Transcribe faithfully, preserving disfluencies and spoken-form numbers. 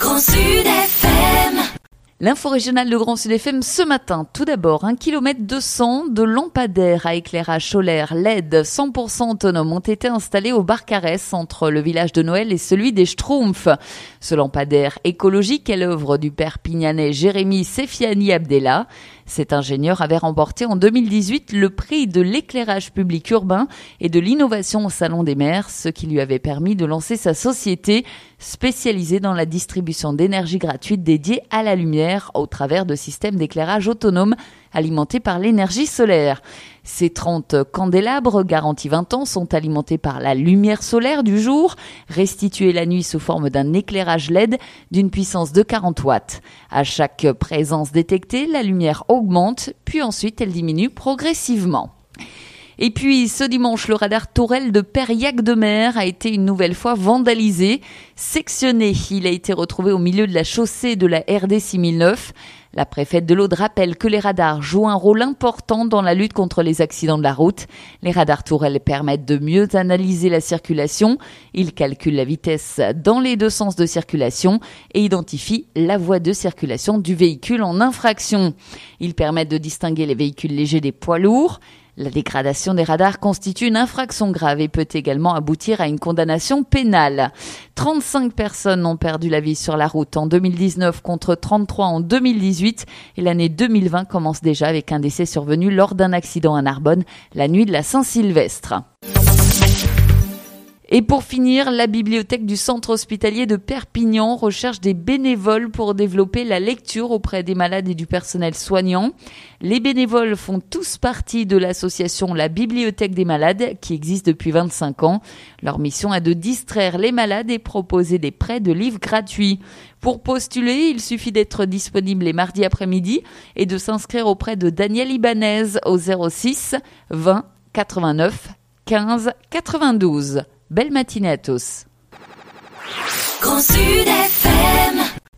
Grand Sud F M. L'info régionale de Grand Sud F M ce matin. Tout d'abord, un kilomètre deux cents de lampadaires à éclairage solaire L E D cent pour cent autonomes ont été installés au Barcarès entre le village de Noël et celui des Schtroumpfs. Ce lampadaire écologique est l'œuvre du Perpignanais Jérémy Sefiani Abdellah. Cet ingénieur avait remporté en deux mille dix-huit le prix de l'éclairage public urbain et de l'innovation au Salon des maires, ce qui lui avait permis de lancer sa société spécialisée dans la distribution d'énergie gratuite dédiée à la lumière au travers de systèmes d'éclairage autonomes alimentés par l'énergie solaire. Ces trente candélabres, garantis vingt ans, sont alimentés par la lumière solaire du jour, restituée la nuit sous forme d'un éclairage L E D d'une puissance de quarante watts. À chaque présence détectée, la lumière augmente, puis ensuite elle diminue progressivement. Et puis, ce dimanche, le radar tourelle de Périac-de-Mer a été une nouvelle fois vandalisé. Sectionné, il a été retrouvé au milieu de la chaussée de la R D six mille neuf. La préfète de l'Aude rappelle que les radars jouent un rôle important dans la lutte contre les accidents de la route. Les radars tourelles permettent de mieux analyser la circulation. Ils calculent la vitesse dans les deux sens de circulation et identifient la voie de circulation du véhicule en infraction. Ils permettent de distinguer les véhicules légers des poids lourds. La dégradation des radars constitue une infraction grave et peut également aboutir à une condamnation pénale. trente-cinq personnes ont perdu la vie sur la route en deux mille dix-neuf contre trente-trois en deux mille dix-huit et l'année deux mille vingt commence déjà avec un décès survenu lors d'un accident à Narbonne la nuit de la Saint-Sylvestre. Et pour finir, la bibliothèque du centre hospitalier de Perpignan recherche des bénévoles pour développer la lecture auprès des malades et du personnel soignant. Les bénévoles font tous partie de l'association La Bibliothèque des Malades qui existe depuis vingt-cinq ans. Leur mission est de distraire les malades et proposer des prêts de livres gratuits. Pour postuler, il suffit d'être disponible les mardis après-midi et de s'inscrire auprès de Daniel Ibanez au zéro six vingt quatre-vingt-neuf quinze quatre-vingt-douze. Belle matinée à tous. Grand Sud F M.